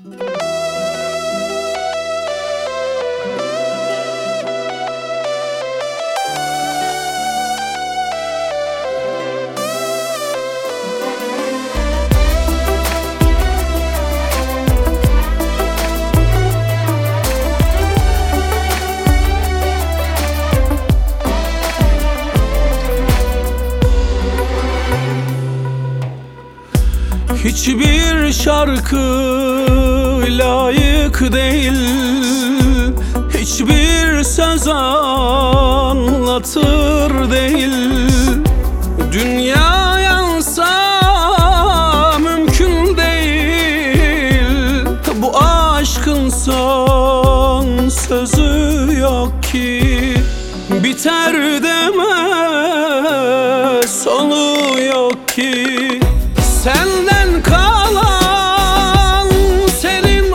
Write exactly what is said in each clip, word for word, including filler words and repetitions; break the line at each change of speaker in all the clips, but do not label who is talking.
Hiçbir şarkı layık değil, hiçbir söz anlatır değil. Dünya yansa mümkün değil, bu aşkın son sözü yok ki. Biter deme sonu yok ki. Senden kalan, senin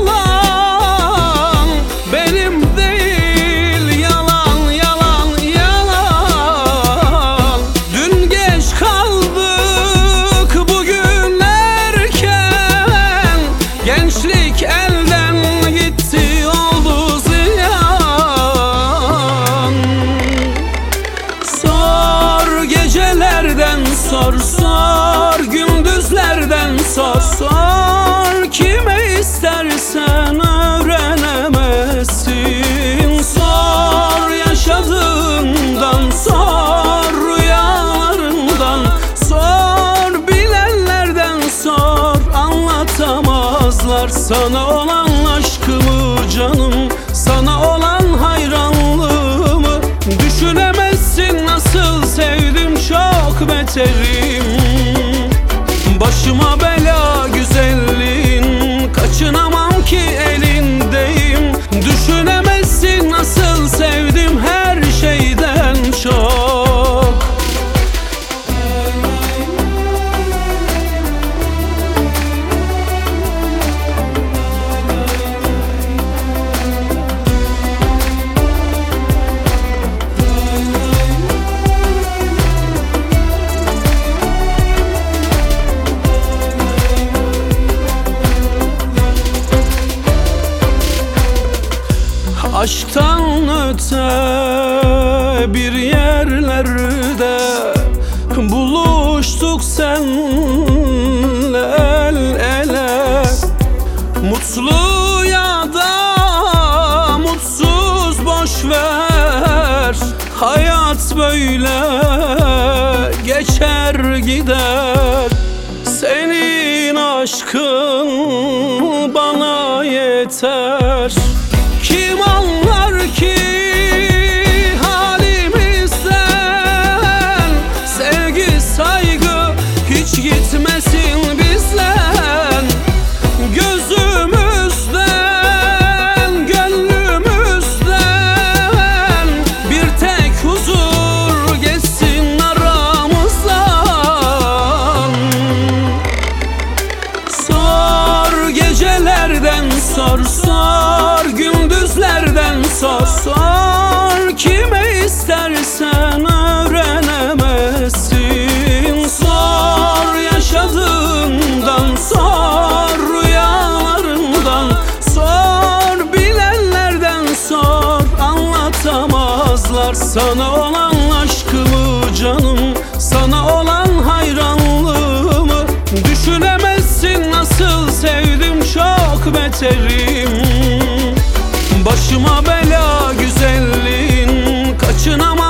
olan benim değil. Yalan, yalan, yalan. Dün geç kaldık, bugün erken. Gençlik elden gitti, oldu ziyan. Sor gecelerden, sor sor gündüzlerden, sor sor kime istersen öğrenemezsin. Sor yaşadığından, sor rüyalarından, sor bilenlerden, sor anlatamazlar sana olan aşkımı canım, sana olan hayranlığımı. Düşünemezsin nasıl sevdim, çok beterim. Başıma bela güzelliğin, kaçınamam ki elindeyim. Düşünemezsin nasıl sevdim her şeyden çok. Aşktan öte bir yerlerde buluştuk senle el ele. Mutlu ya da mutsuz boş ver, hayat böyle geçer gider. Senin aşkın bana yeter. Kim anlar ki halimizden? Sevgi, saygı hiç gitmesin bizden. Gözümüzden, gönlümüzden bir tek huzur geçsin aramızdan. Sor gecelerden, sor sor gündüzlerden, sor sor kime istersen öğrenemezsin. Sor yaşadığından, sor rüyalarından, sor bilenlerden, sor anlatamazlar sana olan aşkımı canım, sana olan hayranlığımı. Düşünemezsin nasıl sevdim, çok beterim. Başıma bela güzelliğin, kaçınamam